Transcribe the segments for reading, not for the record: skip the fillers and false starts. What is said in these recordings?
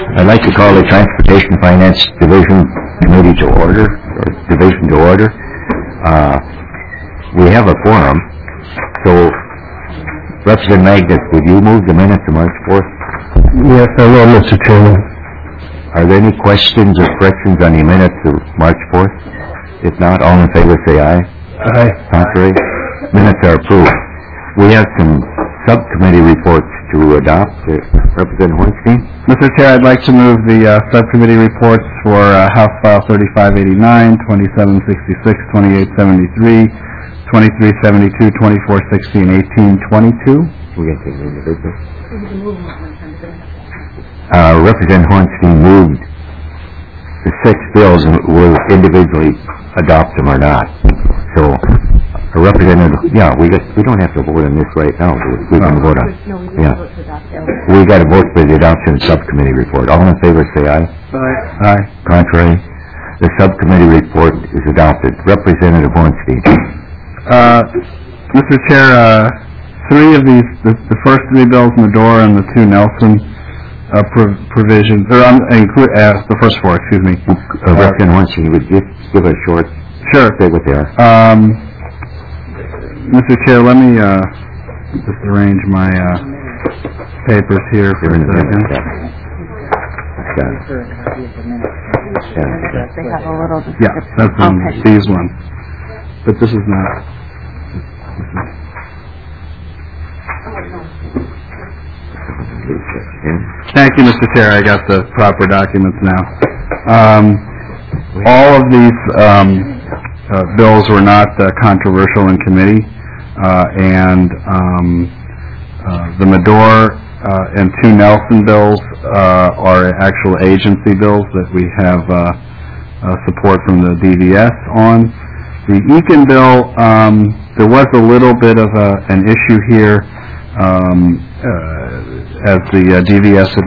I'd like to call the Transportation Finance Division Committee to order, or Division to order. We have a quorum, so Representative Magnus, would you move the minutes of March 4th? Yes, I will, Mr. Chairman. Are there any questions or corrections on the minutes of March 4th? If not, all in favor say aye. Aye. Contrary? Minutes are approved. We have some subcommittee reports to adopt. Representative Hornstein? Mr. Chair, I'd like to move the subcommittee reports for House File 3589, 2766, 2873, 2372, 2460, and 1822. We got to take them individually. Representative Hornstein moved the 6 bills and will individually adopt them or not. So, Representative, we don't have to vote on this right now. We can vote on. We got to vote for the adoption of subcommittee report. All in favor say aye. Aye. Aye. Contrary? The subcommittee report is adopted. Representative Hornstein. Mr. Chair, 3 of these, the first 3 bills, Medora and the 2 Nelson provisions, or the first 4, excuse me. Representative Hornstein, would you give a short? Sure. Say what they are. Mr. Chair, let me just arrange my papers here for a second. Yeah, that's these ones. But this is not. Thank you, Mr. Chair. I got the proper documents now. All of these bills were not controversial in committee, and the Medora and 2 Nelson bills are actual agency bills that we have support from the DVS on. The Eakin bill, there was a little bit of an issue here, as the DVS had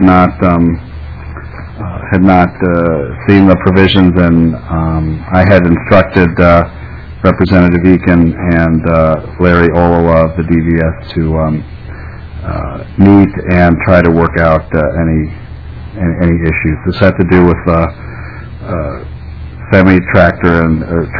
not seen the provisions, and I had instructed Representative Eakin and Larry Olowa of the DVS to meet and try to work out any issues. This had to do with semi-tractor and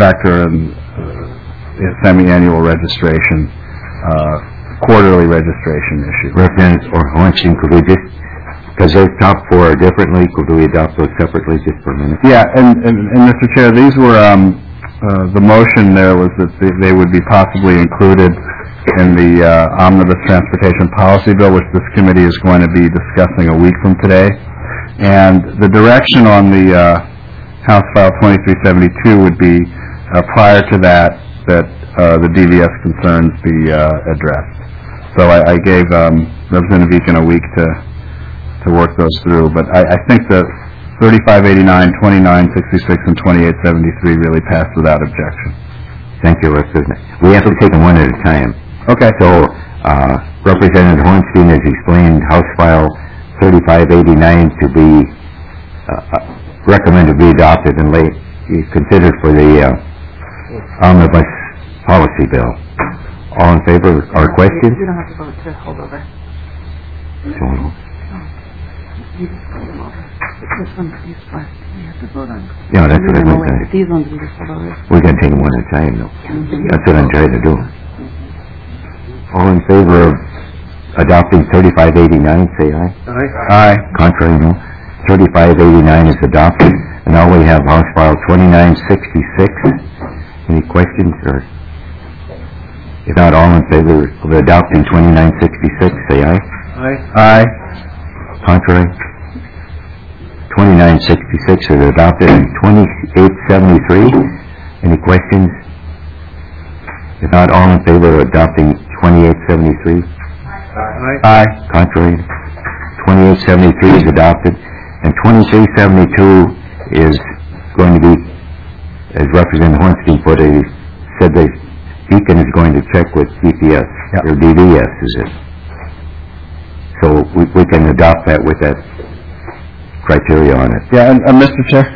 semi-annual registration, quarterly registration issue. Representative Hornstein, could we just, because those top 4 are differently, could we adopt those separately just for a minute? Yeah, and Mr. Chair, these were, the motion there was that they would be possibly included in the Omnibus Transportation Policy Bill, which this committee is going to be discussing a week from today. And the direction on the House File 2372 would be, prior to that the DVS concerns be addressed. So I gave Representative Eakin a week to work those through, but I think that 3589, 2966, and 2873 really passed without objection. Thank you, Representative. We have to take them one at a time. Okay. So, Representative Hornstein has explained House File 3589 to be recommended to be adopted and considered for the Omnibus Policy Bill. All in favor or questions? You don't have to vote to hold over. You just hold them over. This one's useless. We have to vote on. Yeah, that's what I meant. These ones we just hold over. We're going to take them one at a time, though. That's what I'm trying to do. All in favor of adopting 3589, say aye. Aye. Aye. Contrary, no. 3589 is adopted. And now we have House File 2966. Any questions? Or if not, all in favor of adopting 2966, say aye. Aye. Aye. Contrary? 2966 is adopted. And 2873, any questions? If not, all in favor of adopting 2873? Aye. Aye. Contrary? 2873 is adopted. And 2372 is going to be, as Representative Hornstein put it, he said that Deacon is going to check with DPS, or DVS, is it? So we can adopt that with that criteria on it. Yeah, and Mr. Chair,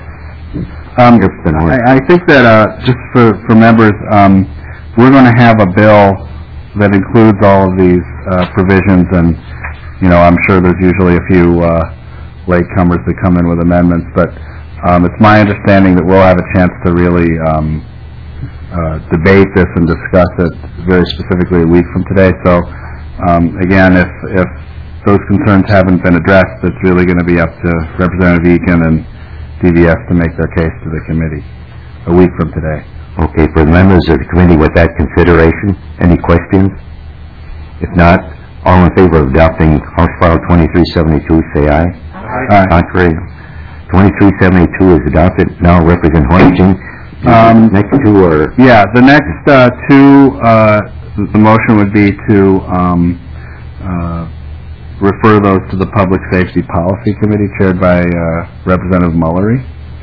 I think that just for members, we're going to have a bill that includes all of these provisions, and I'm sure there's usually a few latecomers that come in with amendments, but it's my understanding that we'll have a chance to really debate this and discuss it very specifically a week from today. So, again, if those concerns haven't been addressed, it's really going to be up to Representative Eakin and DVS to make their case to the committee a week from today. Okay, for the members of the committee with that consideration, any questions? If not, all in favor of adopting House File 2372, say aye. Aye. Contrary, 2372 is adopted. Now, Representative Hornstein, next two are... Yeah, the next two, the motion would be to refer those to the Public Safety Policy Committee chaired by Representative Mullery.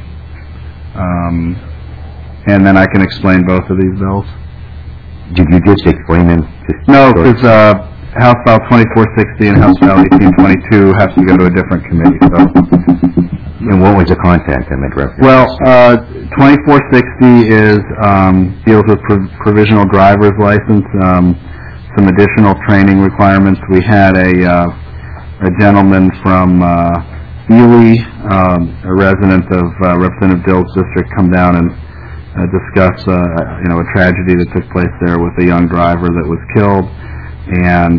And then I can explain both of these bills. Did you just explain them? No, because House File 2460 and House File 1822 have to go to a different committee. So. And what was the content of it, Representative? Well, 2460 is deals with provisional driver's license, some additional training requirements. We had a gentleman from Ely, a resident of Representative Dill's district, come down and discuss a tragedy that took place there with a young driver that was killed, and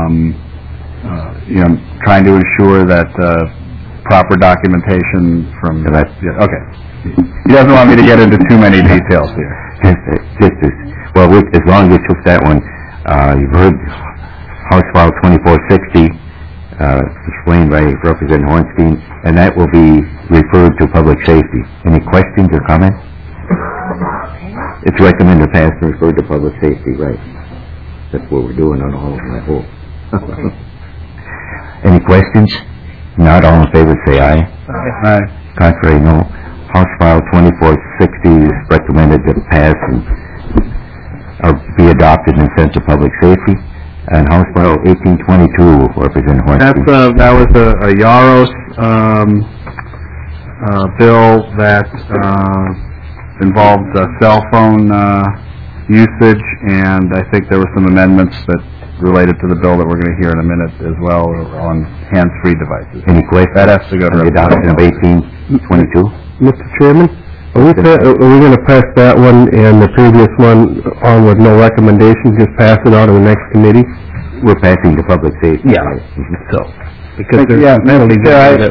trying to ensure that proper documentation from... Okay. He doesn't want me to get into too many details here. Well, as long as you took that one, you've heard House File 2460 explained by Representative Hornstein, and that will be referred to Public Safety. Any questions or comments? It's recommended to pass and refer to Public Safety, right? That's what we're doing on all of them, I hope. Any questions? Not all in favor, say aye. Aye. Contrary, no. House File 2460 is recommended to pass and be adopted and sent to Public Safety. And House File 1822, Representative Hornstein. That was a Yaros bill that involved cell phone usage, and I think there were some amendments that related to the bill that we're going to hear in a minute as well on hands-free devices. Any questions? That has to go to the adoption of 1822. Mr. Chairman, are we going to pass that one and the previous one on with no recommendation, just pass it on to the next committee? We're passing to Public Safety. Yeah. Right? So, because there's Mr. Chair,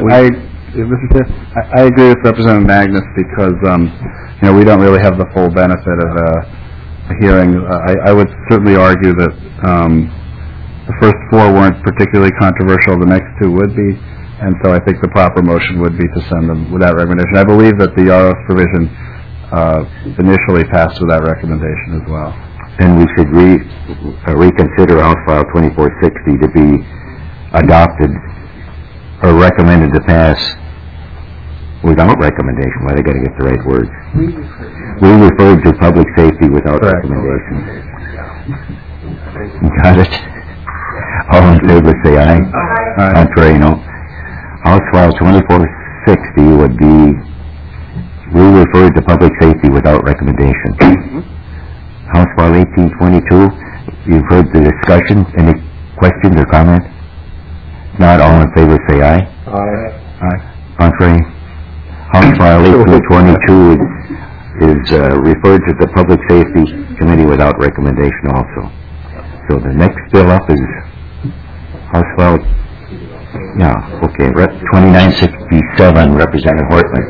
I agree with Representative Magnus because we don't really have the full benefit of a hearing. I would certainly argue that the first four weren't particularly controversial. The next two would be, and so I think the proper motion would be to send them without recommendation. I believe that the Yaros provision initially passed without recommendation as well. Then we should reconsider House File 2460 to be adopted or recommended to pass without recommendation. Why, I got to get the right words. We referred to Public Safety without recommendation. Got it? All in favor, say aye. Aye. Contrary, no. House File 2460 would be referred to Public Safety without recommendation. House File 1822, you've heard the discussion. Any questions or comments? Not all in favor, say aye. Aye. Aye. Contrary. House File 1822 is referred to the Public Safety Committee without recommendation also. So the next bill up is House File, 2967, Representative Hortman.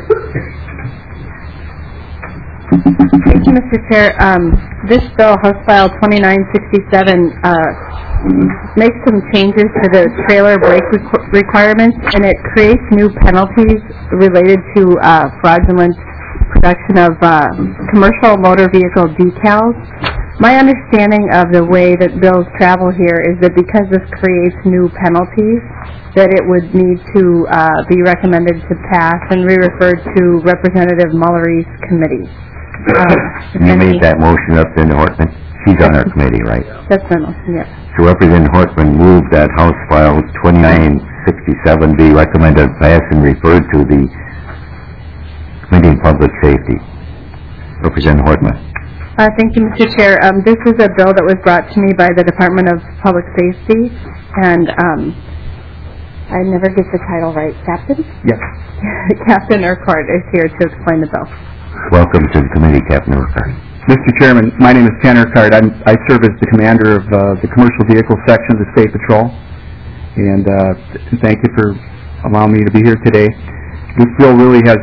Thank you, Mr. Chair. This bill, House File 2967, makes some changes to the trailer brake requirements, and it creates new penalties related to fraudulent production of commercial motor vehicle decals. My understanding of the way that bills travel here is that because this creates new penalties, that it would need to be recommended to pass and re-referred to Representative Mullery's committee. You made that motion up then, Hortman. She's on our committee, right? That's my motion, yes. So Representative Hortman moved that House File 2967 be recommended pass and referred to the Committee on Public Safety. Representative Hortman. Thank you, Mr. Chair. This is a bill that was brought to me by the Department of Public Safety, and I never get the title right. Captain? Yes. Captain Urquhart is here to explain the bill. Welcome to the committee, Captain Urquhart. Mr. Chairman, my name is Ken Urquhart. I serve as the commander of the commercial vehicle section of the State Patrol, and thank you for allowing me to be here today. This bill really has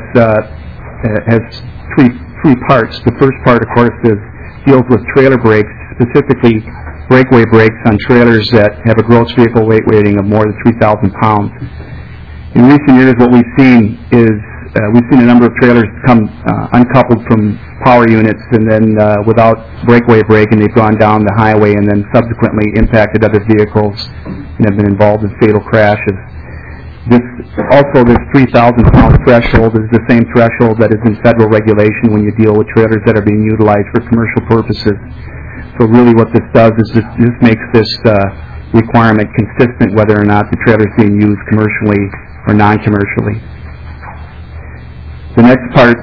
three parts. The first part, of course, deals with trailer brakes, specifically breakaway brakes on trailers that have a gross vehicle weight rating of more than 3,000 pounds. In recent years, what we've seen is we've seen a number of trailers come uncoupled from power units and then without breakaway brake, and they've gone down the highway and then subsequently impacted other vehicles and have been involved in fatal crashes. This 3,000-pound threshold is the same threshold that is in federal regulation when you deal with trailers that are being utilized for commercial purposes. So really what this does is this makes this requirement consistent whether or not the trailer is being used commercially or non-commercially. The next part,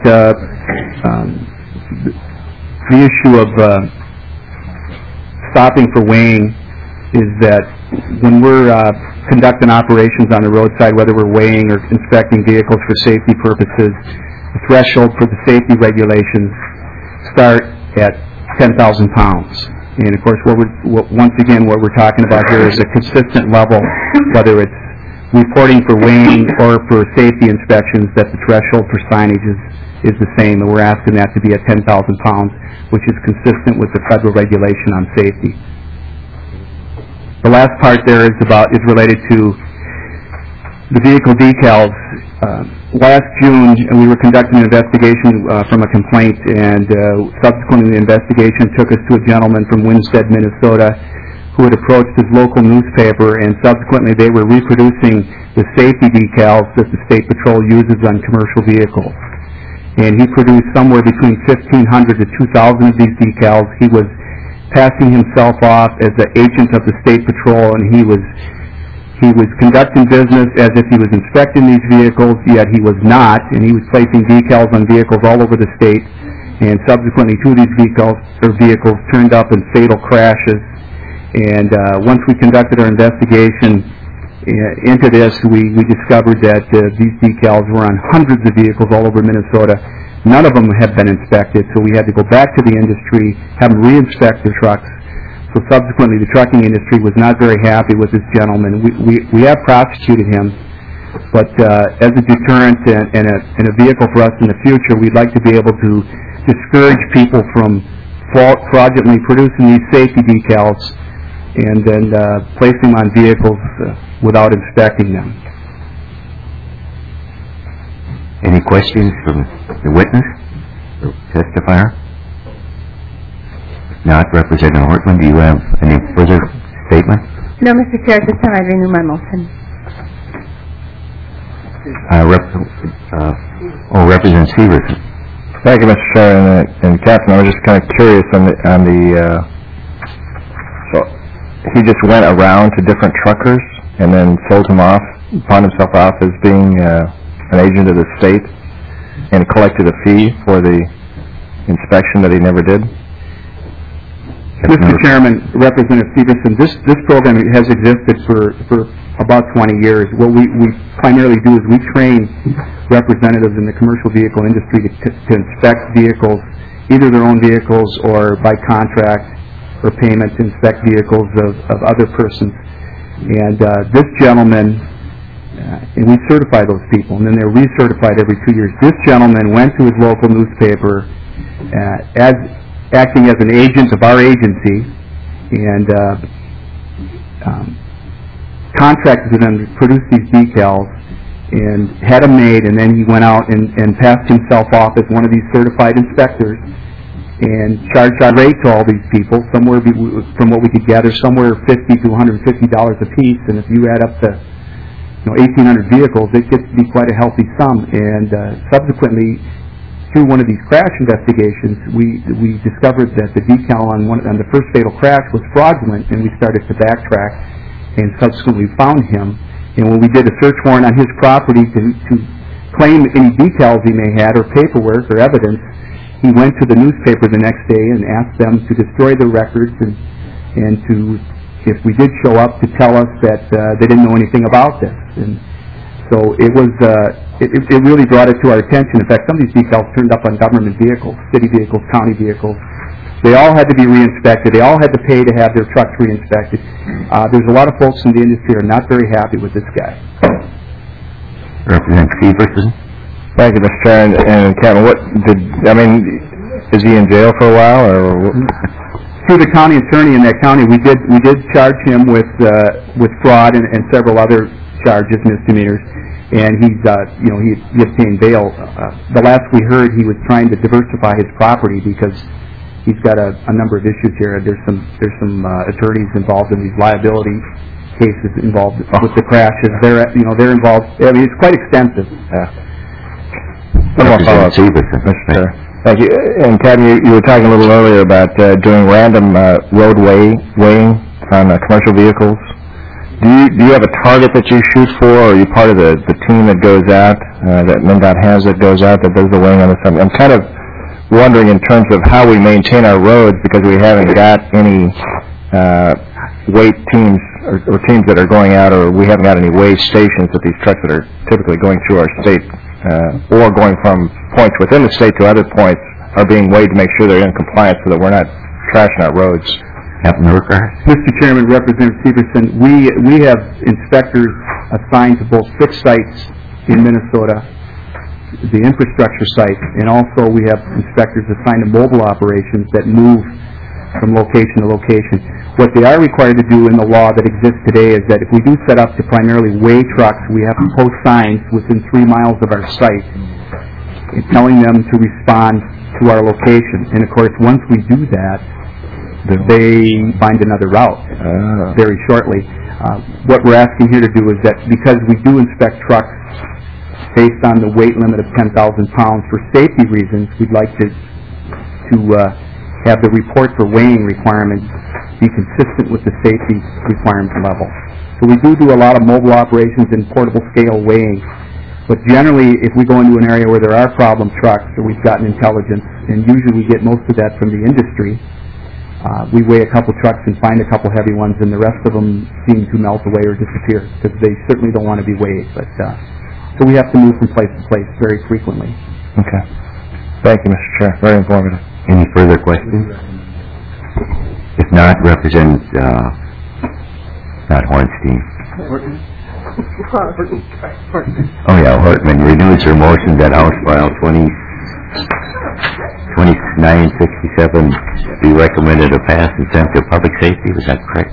the issue of stopping for weighing, is that when we're conducting operations on the roadside, whether we're weighing or inspecting vehicles for safety purposes, the threshold for the safety regulations start at 10,000 pounds. And of course, once again, what we're talking about here is a consistent level, whether it's reporting for weighing or for safety inspections, that the threshold for signage is the same, and we're asking that to be at 10,000 pounds, which is consistent with the federal regulation on safety. The last part there is related to the vehicle decals. Last June, we were conducting an investigation from a complaint, and subsequently the investigation took us to a gentleman from Winstead, Minnesota, who had approached his local newspaper, and subsequently they were reproducing the safety decals that the State Patrol uses on commercial vehicles. And he produced somewhere between 1,500 to 2,000 of these decals. He was passing himself off as the agent of the State Patrol, and he was conducting business as if he was inspecting these vehicles, yet he was not, and he was placing decals on vehicles all over the state, and subsequently two of these vehicles turned up in fatal crashes. And once we conducted our investigation into this, we discovered that these decals were on hundreds of vehicles all over Minnesota. None of them have been inspected, so we had to go back to the industry, have them re-inspect the trucks. So subsequently, the trucking industry was not very happy with this gentleman. We have prosecuted him, but as a deterrent and a vehicle for us in the future, we'd like to be able to discourage people from fraudulently producing these safety decals and then placing them on vehicles without inspecting them. Any questions from the witness or testifier? Not. Representative Hortman, do you have any further statement? No, Mr. Chair, at this time I renew my motion. Representative Severson. Thank you, Mr. Chair. And Captain, I was just kind of curious on the so he just went around to different truckers and then sold himself off as being an agent of the state and collected a fee for the inspection that he never did? Mr. Chairman, Representative Severson, this program has existed for about 20 years. What we primarily do is we train representatives in the commercial vehicle industry to inspect vehicles, either their own vehicles or by contract or payment to inspect vehicles of other persons. And this gentleman, and we certify those people, and then they're recertified every 2 years. This gentleman went to his local newspaper acting as an agent of our agency and contracted them to produce these decals and had them made, and then he went out and passed himself off as one of these certified inspectors and charged our rate to all these people, somewhere from what we could gather, somewhere $50 to $150 a piece, and if you add up to 1,800 vehicles, it gets to be quite a healthy sum. And subsequently, through one of these crash investigations, we discovered that the decal on the first fatal crash was fraudulent, and we started to backtrack and subsequently found him. And when we did a search warrant on his property to claim any decals he may have or paperwork or evidence, he went to the newspaper the next day and asked them to destroy the records and to if we did show up, to tell us that they didn't know anything about this. And so it was, it really brought it to our attention. In fact, some of these decals turned up on government vehicles, city vehicles, county vehicles. They all had to be re-inspected. They all had to pay to have their trucks re-inspected. There's a lot of folks in the industry who are not very happy with this guy. Representative Severson? Thank you, Mr. Chair. And Kevin, is he in jail for a while, or? Through the county attorney in that county, we did charge him with fraud and several other charges, misdemeanors, and he obtained bail. The last we heard, he was trying to diversify his property because he's got a number of issues here. There's some attorneys involved in these liability cases involved with the crashes. They're involved. I mean, it's quite extensive. Representative Severson. Mr. Chair. Thank you. And Kevin, you were talking a little earlier about doing random roadway weighing on commercial vehicles. Do you have a target that you shoot for, or are you part of the team that goes out, that MnDOT has that goes out, that does the weighing on this? I'm kind of wondering in terms of how we maintain our roads, because we haven't got any weight teams or teams that are going out, or we haven't got any weigh stations with these trucks that are typically going through our state or going from points within the state to other points are being weighed to make sure they're in compliance so that we're not trashing our roads. Captain Urquhart? Mr. Chairman, Representative Severson, we have inspectors assigned to both fixed sites in Minnesota, the infrastructure site, and also we have inspectors assigned to mobile operations that move from location to location. What they are required to do in the law that exists today is that if we do set up to primarily weigh trucks, we have to post signs within 3 miles of our site telling them to respond to our location. And of course, once we do that, they find another route very shortly. What we're asking here to do is that because we do inspect trucks based on the weight limit of 10,000 pounds for safety reasons, we'd like to have the report for weighing requirements be consistent with the safety requirement level. So we do a lot of mobile operations and portable scale weighing, but generally if we go into an area where there are problem trucks or we've gotten intelligence, and usually we get most of that from the industry, we weigh a couple trucks and find a couple heavy ones, and the rest of them seem to melt away or disappear because they certainly don't want to be weighed. But so we have to move from place to place very frequently. Okay. Thank you, Mr. Chair. Very informative. Any further questions? If not, Representative not Hornstein. Oh yeah, Hortman renews her motion that House File 2967 be recommended to pass and sent to Public Safety. Was that correct?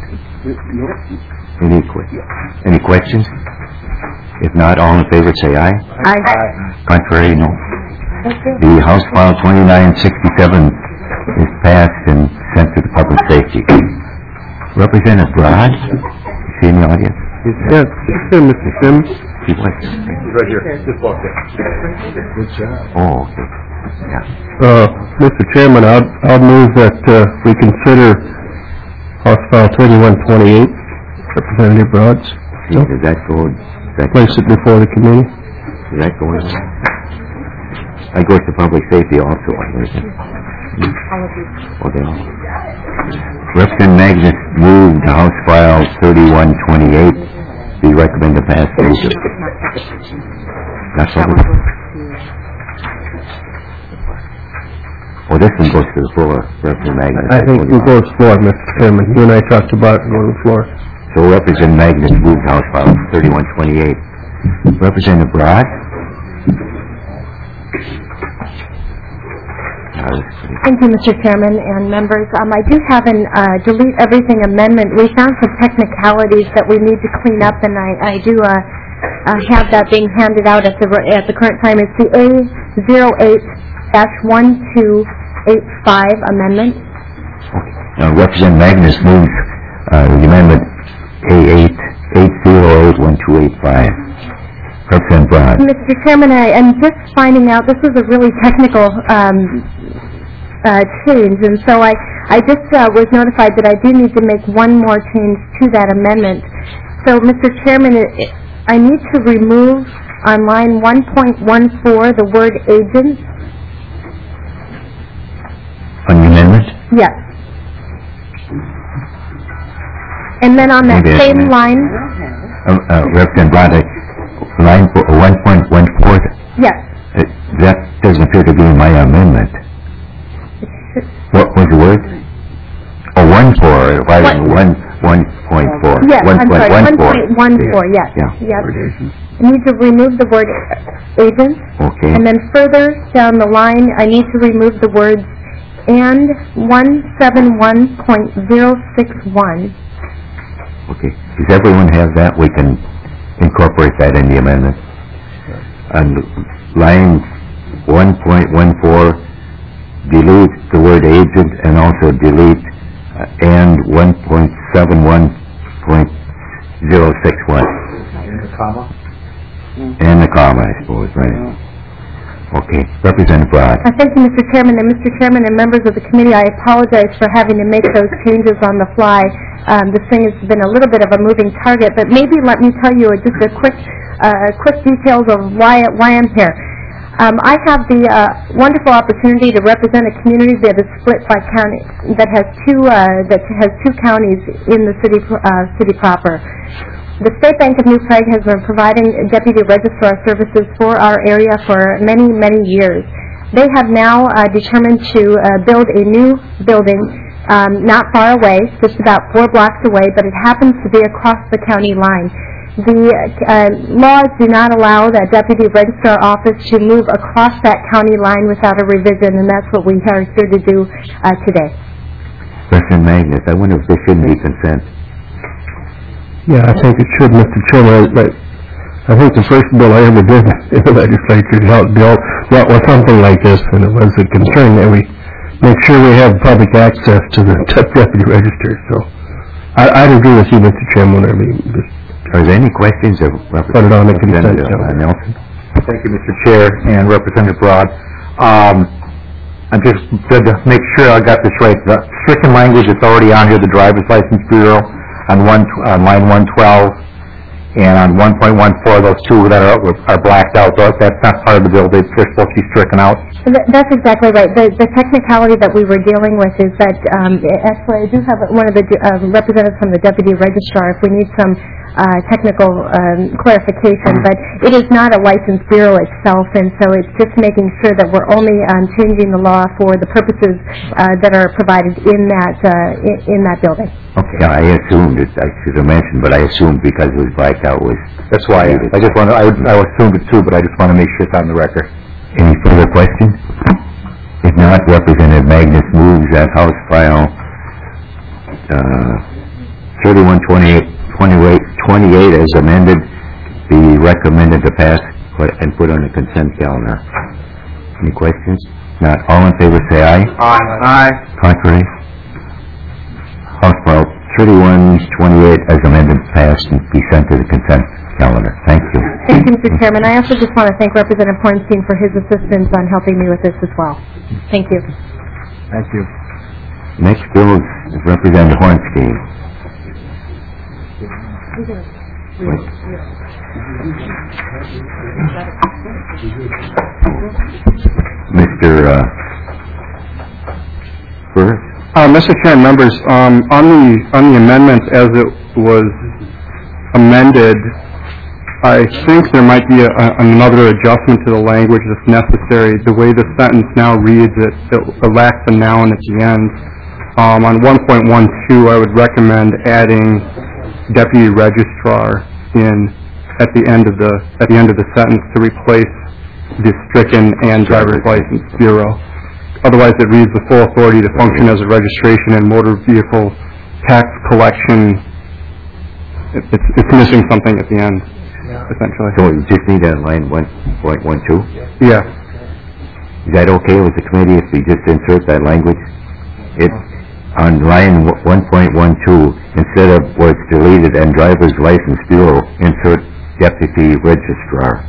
Any questions? If not, all in favor say aye. Aye. Contrary, no. The House File 2967 is passed and sent to the Public Safety. Representative Broad, is he in the audience? Yes, Mr. Sims. He was. Right here. Just walk in. Good job. Oh, okay. Yeah. Mr. Chairman, I'll move that we consider House File 2128, Representative Broads. See, does that go? Place it before the committee. Does that go in? I go to Public Safety also. Representative Magnus moved House File 3128 be recommended to pass. That's all. Well, this one goes to the floor, Representative Magnus. I think it goes floor, Mr. Chairman. You and I talked about it on the floor. So Representative Magnus moved House File 3128. Representative Broad? Thank you, Mr. Chairman and members. I do have an delete everything amendment. We found some technicalities that we need to clean up, and I do have that being handed out at the current time. It's the A08-1285 amendment. Now, Representative Magnus moves the amendment A8-808-1285. Representative Broad. Mr. Chairman, I'm just finding out this is a really technical change, and so I just was notified that I do need to make one more change to that amendment. So, Mr. Chairman, I need to remove on line 1.14 the word agent. On the amendment? Yes. And then on that Maybe I same can- line, Representative Blodgett, line 1.14, yes, that doesn't appear to be my amendment. What was the word? Oh, 1.4, why, 1.4. yes, I'm sorry, 1.14, yes. Yeah. Yep. I need to remove the word agent. Okay. And then further down the line, I need to remove the words and 171.061. Okay. Does everyone have that? We can incorporate that in the amendment. On line 1.14, delete the word agent and also delete and 1.71.061. And the comma, I suppose, right? Okay. Representative Broad. Thank you, Mr. Chairman. And Mr. Chairman and members of the committee, I apologize for having to make those changes on the fly. This thing has been a little bit of a moving target, but maybe let me tell you just a quick details of why I'm here. I have the wonderful opportunity to represent a community that is split by county, that has two counties in the city proper. The State Bank of New Prague has been providing deputy registrar services for our area for many, many years. They have now determined to build a new building not far away, just about 4 blocks away, but it happens to be across the county line. The laws do not allow that deputy registrar office to move across that county line without a revision, and that's what we are here to do today. President Magnus, I wonder if there shouldn't be consent. Yeah, I think it should, Mr. Chairman. I think the first bill I ever did in the legislature dealt with something like this, and it was a concern that we make sure we have public access to the deputy register. So I'd agree with you, Mr. Chairman. I mean, Are there any questions of put it on the consent Representative agenda. Nelson? Thank you, Mr. Chair and Representative Broad. I'm just to make sure I got this right. The stricken language that's already on here, the Driver's License Bureau, on line 112, and on 1.14, those two that are blacked out. That's not part of the bill. They're supposed to be stricken out. That's exactly right. The technicality that we were dealing with is that, actually, I do have one of the representatives from the Deputy Registrar if we need some technical clarification, but it is not a license bureau itself, and so it's just making sure that we're only changing the law for the purposes that are provided in that building. Okay, I assumed it, I should have mentioned, but I assumed because it was blacked out was... That's why I just want to, I assumed it too, but I just want to make sure it's on the record. Any further questions? If not, Representative Magnus moves that House File 3128 as amended be recommended to pass and put on the consent calendar. Any questions? Not all in favor say aye. Aye. Contrary? House File 3128 as amended passed and be sent to the consent calendar. Thank you. Thank you, Mr. Chairman. I also just want to thank Representative Hornstein for his assistance on helping me with this as well. Thank you. Thank you. Next bill is Representative Hornstein. Mr. Burris? Mr. Chair and members, on the amendment as it was amended, I think there might be another adjustment to the language that's necessary. The way the sentence now reads, it lacks a noun at the end. On 1.12, I would recommend adding deputy registrar at the end of the sentence to replace the stricken and driver's license bureau. Otherwise, it reads the full authority to function as a registration and motor vehicle tax collection. It's missing something at the end, essentially. So you just need that line 1.12? Yeah. Is that okay with the committee if we just insert that language? On line 1.12, instead of where it's deleted and driver's license bureau, insert deputy registrar.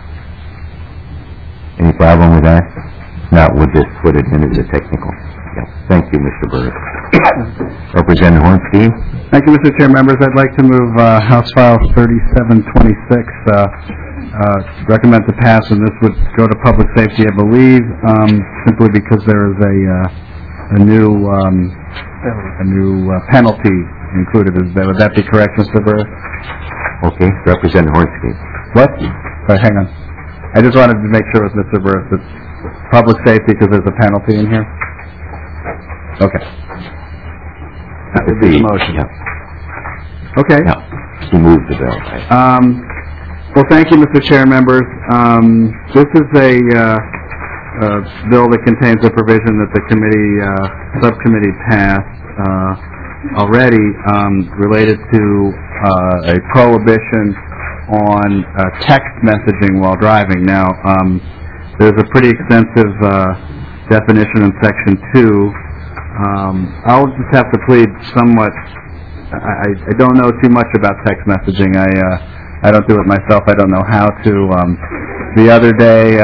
Any problem with that? No, we'll just put it into the technical. Yeah. Thank you, Mr. Burris. Representative Hornstein? Thank you, Mr. Chair. Members, I'd like to move House File 3726, recommend to pass, and this would go to public safety, I believe, simply because there is a new penalty included. Would that be correct, Mr. Burris? Okay, Representative Hornsby. What? Hang on. I just wanted to make sure with Mr. Burris that public safety, because there's a penalty in here. Okay. That would be the motion. Yeah. Okay. Yeah. He moved the bill. Well, thank you, Mr. Chair, members. This is a bill that contains a provision that the subcommittee passed already related to a prohibition on text messaging while driving. Now, there's a pretty extensive definition in Section 2. I'll just have to plead somewhat. I don't know too much about text messaging. I don't do it myself. I don't know how to. The other day,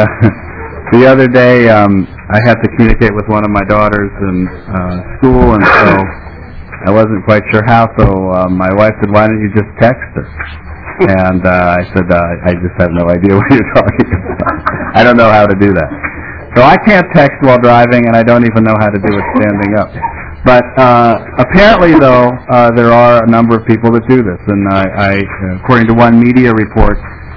I had to communicate with one of my daughters in school, and so I wasn't quite sure how. So my wife said, "Why don't you just text her?" And I said, "I just have no idea what you're talking about. I don't know how to do that." So I can't text while driving, and I don't even know how to do it standing up. But apparently, though, there are a number of people that do this, and according to one media report,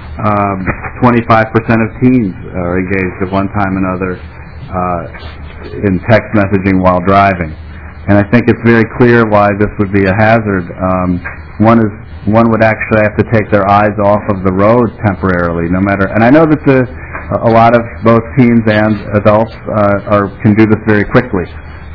25% of teens are engaged at one time or another in text messaging while driving. And I think it's very clear why this would be a hazard. One would actually have to take their eyes off of the road temporarily, no matter. And I know that a lot of both teens and adults can do this very quickly.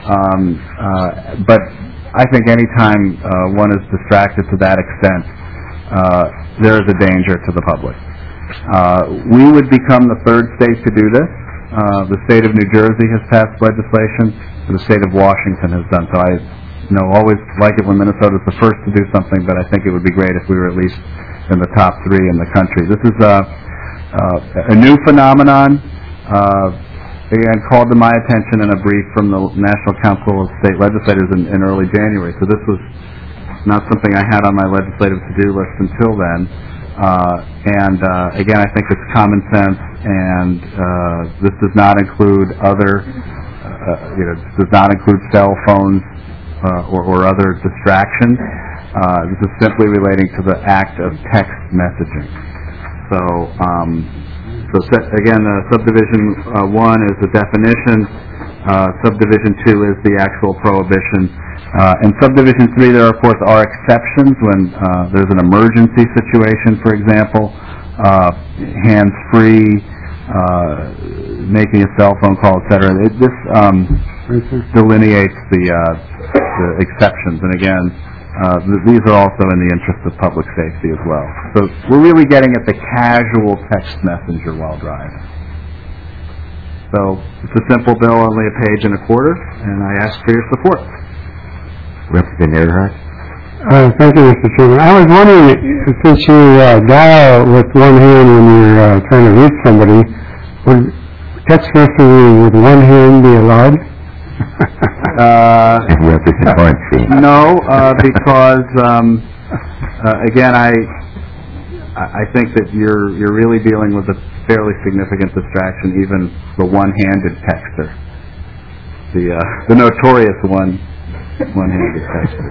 But I think any time one is distracted to that extent, there is a danger to the public. We would become the third state to do this. The state of New Jersey has passed legislation. The state of Washington has done so. I always like it when Minnesota is the first to do something, but I think it would be great if we were at least in the top 3 in the country. This is a new phenomenon. Again, called to my attention in a brief from the National Council of State Legislators in early January. So this was not something I had on my legislative to-do list until then. Again, I think it's common sense, and this does not include other, does not include cell phones or other distractions. This is simply relating to the act of text messaging. So, again, subdivision 1 is the definition. Subdivision 2 is the actual prohibition. In subdivision 3, there, of course, are exceptions when there's an emergency situation, for example, hands-free, making a cell phone call, etc. This delineates the exceptions, and again, these are also in the interest of public safety as well. So we're really getting at the casual text messenger while driving. So it's a simple bill, only a page and a quarter, and I ask for your support. Representative Earhart. Thank you, Mr. Chairman. I was wondering, since you dial with one hand when you're trying to reach somebody, would text messaging with one hand be allowed? Representative Hornsby. No, because again, I think that you're really dealing with a fairly significant distraction, even the one-handed texter, the notorious one-handed texter.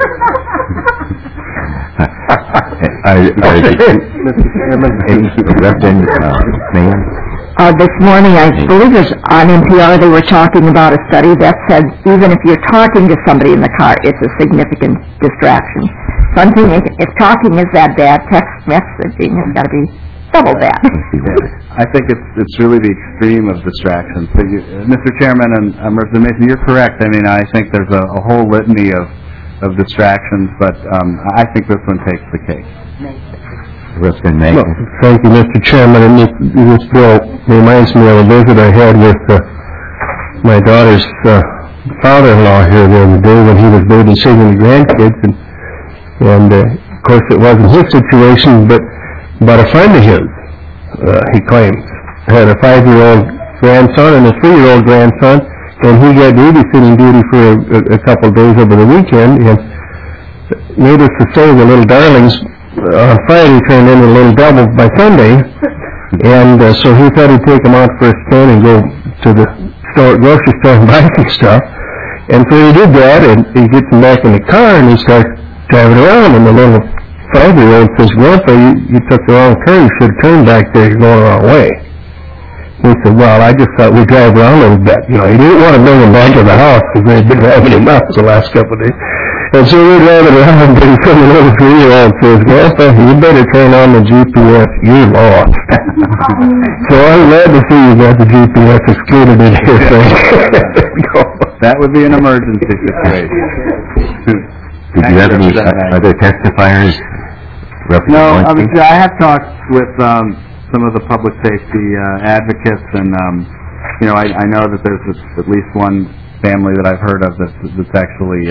This morning, I believe it was on NPR, they were talking about a study that said even if you're talking to somebody in the car, it's a significant distraction. So I'm thinking, if talking is that bad, text messaging has got to be double that. I think it's really the extreme of distractions. So Mr. Chairman and Representative Mason, you're correct. I mean, I think there's a whole litany of distractions, but I think this one takes the cake. Representative Mason. Thank you, Mr. Chairman. And this bill reminds me of a visit I had with my daughter's father-in-law here the other day when he was babysitting the grandkids, and of course it wasn't his situation, but a friend of his, he claims, had a 5-year-old grandson and a 3-year-old grandson, and he got babysitting duty for a couple of days over the weekend, and needless to say, the little darlings on Friday turned into a little double by Sunday, and so he thought he'd take them out for a spin and go to the grocery store and buy some stuff. And so he did that, and he gets them back in the car, and he starts driving around, and the little 5-year-old says, Grandpa, you took the wrong turn. You should turn back there. You're going the wrong way. He said, well, I just thought we'd drive around a little bit. You know, he didn't want to bring him back to the house because they'd been having him out the last couple of days. And so we're driving around, and some little 3-year-old says, Grandpa, you better turn on the GPS. You're lost. So I'm glad to see you got the GPS excluded in here. That would be an emergency situation. Did you have any other testifiers? No, I have talked with some of the public safety advocates, and I know that there's at least one family that I've heard of that's actually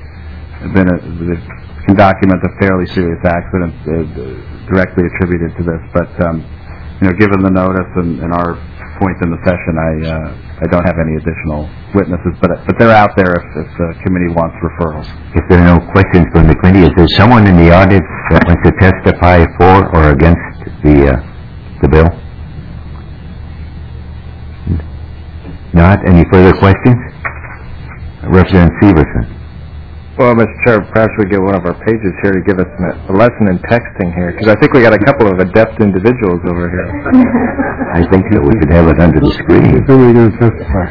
can document a fairly serious accident directly attributed to this. But given the notice and our point in the session, I don't have any additional witnesses, but they're out there if the committee wants referrals. If there are no questions from the committee, is there someone in the audience that wants to testify for or against the bill? Not? Any further questions? Representative Severson. Well, Mr. Chair, perhaps we get one of our pages here to give us a lesson in texting here, because I think we got a couple of adept individuals over here. I think that we should have it under the screen. Who are we going to testify?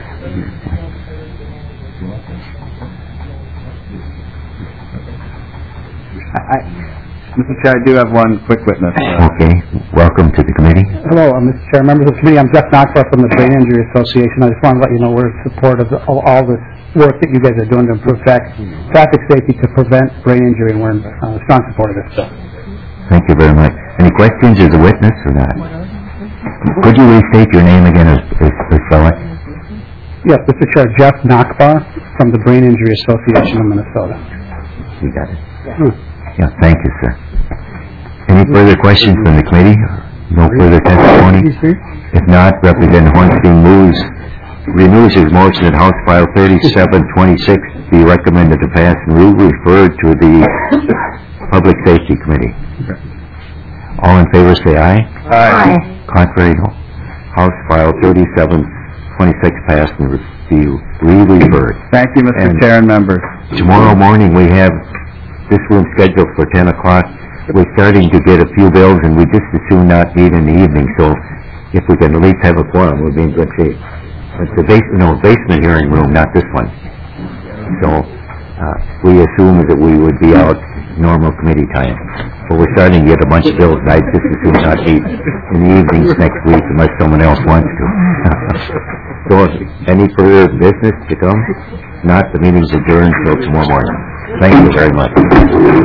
Mr. Chair, I do have one quick witness. Okay. Welcome to the committee. Hello, Mr. Chair, members of the committee. I'm Jeff Knoxville from the Brain Injury Association. I just want to let you know we're in support of all this work that you guys are doing to improve traffic safety to prevent brain injury, and we're in strong support of this. Thank you very much. Any questions as a witness or not? Could you restate your name again as spell it? Yes, Mr. Chair, Jeff Knoxville from the Brain Injury Association of Minnesota. You got it. Yeah, thank you, sir. Any further questions from the committee? No further testimony? If not, Representative Hornstein renews his motion that House File 3726 be recommended to pass and referred to the Public Safety Committee. All in favor say aye. Aye. Contrary, no. House File 3726 passed and be referred. Thank you, Mr. Chair and members. Tomorrow morning we have this room scheduled for 10 o'clock. We're starting to get a few bills, and we just as soon not meet in the evening, so if we can at least have a quorum, we'll be in good shape. It's the basement hearing room, not this one. So we assumed that we would be out normal committee time. But we're starting to get a bunch of bills, and I just as soon not meet in the evenings next week unless someone else wants to. So any further business to come? Not, the meeting's adjourned until tomorrow morning. Thank you very much.